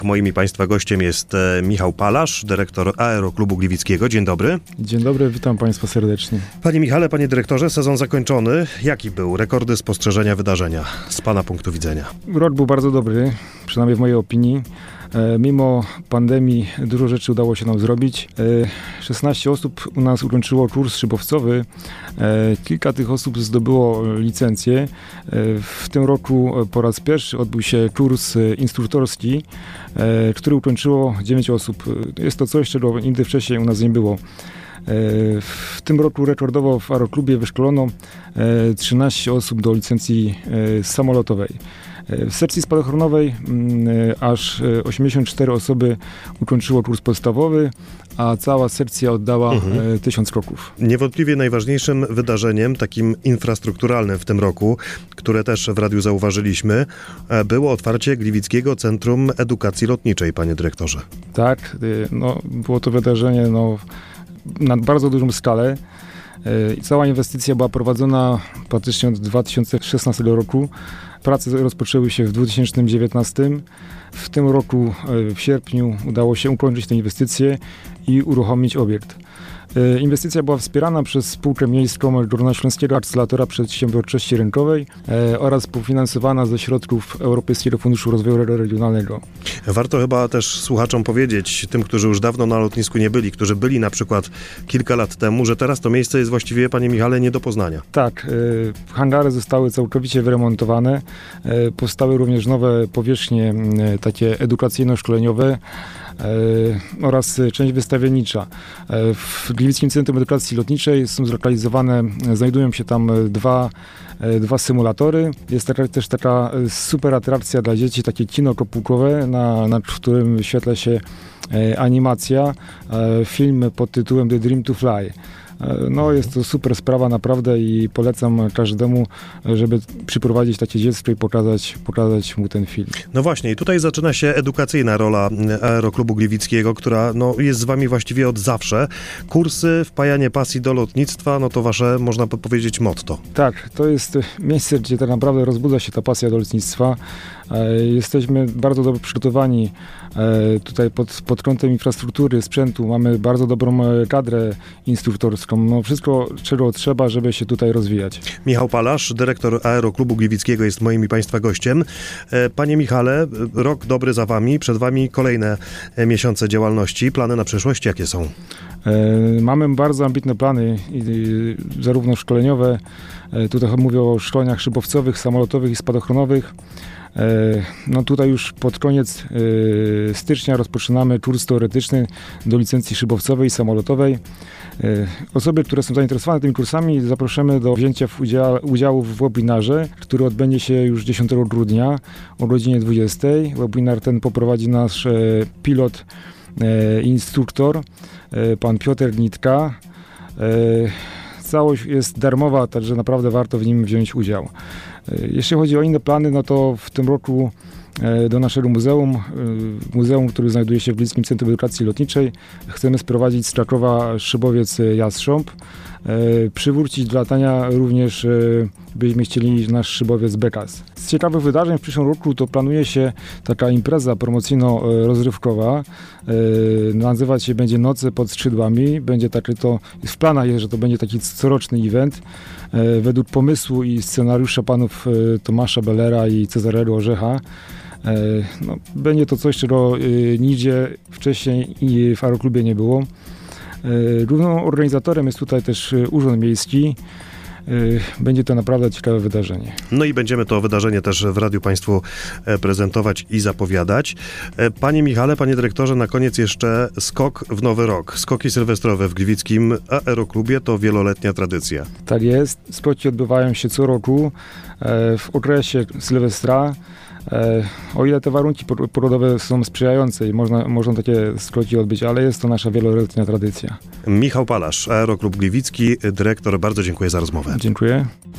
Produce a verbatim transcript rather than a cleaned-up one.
Moim i Państwa gościem jest Michał Palasz, dyrektor Aeroklubu Gliwickiego. Dzień dobry. Dzień dobry, witam Państwa serdecznie. Panie Michale, panie dyrektorze, sezon zakończony. Jaki był? Rekordy spostrzeżenia wydarzenia z Pana punktu widzenia? Rok był bardzo dobry, przynajmniej w mojej opinii. Mimo pandemii dużo rzeczy udało się nam zrobić. szesnaście osób u nas ukończyło kurs szybowcowy. Kilka tych osób zdobyło licencję. W tym roku po raz pierwszy odbył się kurs instruktorski, który ukończyło dziewięć osób. Jest to coś, czego nigdy wcześniej u nas nie było. W tym roku rekordowo w Aeroklubie wyszkolono trzynaście osób do licencji samolotowej. W sekcji spadochronowej aż osiemdziesiąt cztery osoby ukończyło kurs podstawowy, a cała sekcja oddała mhm. tysiąc kroków. Niewątpliwie najważniejszym wydarzeniem, takim infrastrukturalnym w tym roku, które też w radiu zauważyliśmy, było otwarcie Gliwickiego Centrum Edukacji Lotniczej, panie dyrektorze. Tak, no, było to wydarzenie no, na bardzo dużą skalę. Cała inwestycja była prowadzona praktycznie od dwa tysiące szesnastego roku. Prace rozpoczęły się w dwa tysiące dziewiętnastym. W tym roku, w sierpniu, udało się ukończyć tę inwestycję i uruchomić obiekt. Inwestycja była wspierana przez spółkę miejską Górnośląskiego Akceleratora Przedsiębiorczości Rynkowej e, oraz pofinansowana ze środków Europejskiego Funduszu Rozwoju Regionalnego. Warto chyba też słuchaczom powiedzieć, tym, którzy już dawno na lotnisku nie byli, którzy byli na przykład kilka lat temu, że teraz to miejsce jest właściwie, panie Michale, nie do poznania. Tak, e, hangary zostały całkowicie wyremontowane, e, powstały również nowe powierzchnie e, takie edukacyjno-szkoleniowe, E, oraz część wystawiennicza. E, w Gliwickim Centrum Edukacji Lotniczej są zlokalizowane, znajdują się tam dwa, e, dwa symulatory. Jest taka, też taka super atrakcja dla dzieci, takie kino kopułkowe, na, na którym wyświetla się e, animacja, e, film pod tytułem The Dream to Fly. No jest to super sprawa naprawdę i polecam każdemu, żeby przyprowadzić takie dziecko i pokazać, pokazać mu ten film. No właśnie i tutaj zaczyna się edukacyjna rola Aeroklubu Gliwickiego, która no, jest z wami właściwie od zawsze. Kursy, wpajanie pasji do lotnictwa, no to wasze, można powiedzieć, motto. Tak, to jest miejsce, gdzie tak naprawdę rozbudza się ta pasja do lotnictwa. Jesteśmy bardzo dobrze przygotowani tutaj pod, pod kątem infrastruktury, sprzętu. Mamy bardzo dobrą kadrę instruktorską. No wszystko, czego trzeba, żeby się tutaj rozwijać. Michał Palasz, dyrektor Aeroklubu Gliwickiego, jest moim i Państwa gościem. Panie Michale, rok dobry za wami, przed wami kolejne miesiące działalności. Plany na przyszłość jakie są? Mamy bardzo ambitne plany, zarówno szkoleniowe, tutaj mówię o szkoleniach szybowcowych, samolotowych i spadochronowych. No tutaj już pod koniec stycznia rozpoczynamy kurs teoretyczny do licencji szybowcowej i samolotowej. Osoby, które są zainteresowane tymi kursami, zapraszamy do wzięcia w udział, udziału w webinarze, który odbędzie się już dziesiątego grudnia o godzinie dwudziestej. Webinar ten poprowadzi nasz pilot, instruktor, pan Piotr Nitka. Całość jest darmowa, także naprawdę warto w nim wziąć udział. Jeśli chodzi o inne plany, no to w tym roku do naszego muzeum, muzeum, które znajduje się w Gliwickim Centrum Edukacji Lotniczej, chcemy sprowadzić z Krakowa szybowiec Jastrząb. Przywrócić do latania również byśmy chcieli nasz szybowiec Bekas. Z ciekawych wydarzeń w przyszłym roku to planuje się taka impreza promocyjno-rozrywkowa. Nazywać się będzie Noce pod skrzydłami. Będzie taki to, w planach jest, że to będzie taki coroczny event. Według pomysłu i scenariusza panów Tomasza Bellera i Cezarego Orzecha. No, będzie to coś, czego nigdzie wcześniej w Aeroklubie nie było. Głównym organizatorem jest tutaj też Urząd Miejski. Będzie to naprawdę ciekawe wydarzenie. No i będziemy to wydarzenie też w radiu Państwu prezentować i zapowiadać. Panie Michale, panie dyrektorze, na koniec jeszcze skok w nowy rok. Skoki sylwestrowe w Gliwickim Aeroklubie to wieloletnia tradycja. Tak jest. Skoki odbywają się co roku w okresie Sylwestra. O ile te warunki pogodowe są sprzyjające i można, można takie skoki odbyć, ale jest to nasza wieloletnia tradycja. Michał Palasz, Aeroklub Gliwicki, dyrektor, bardzo dziękuję za rozmowę. Dziękuję.